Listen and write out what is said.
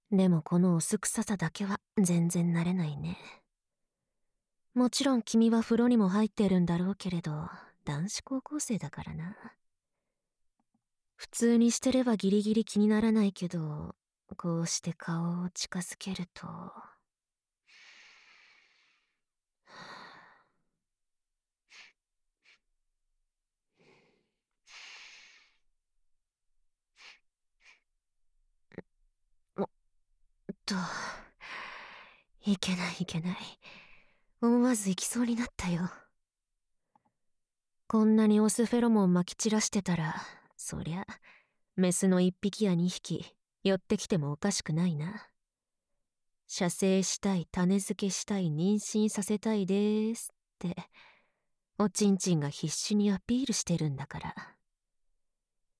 でもこのおすくささだけは全然慣れないね。もちろん君は風呂にも入ってるんだろうけれど、男子高校生だからな。普通にしてればギリギリ気にならないけど、こうして顔を近づけると。おっと、いけないいけない。思わず行きそうになったよ。こんなにオスフェロモン撒き散らしてたら、そりゃ、メスの1匹や2匹、寄ってきてもおかしくないな。射精したい、種付けしたい、妊娠させたいでーすって、おちんちんが必死にアピールしてるんだから。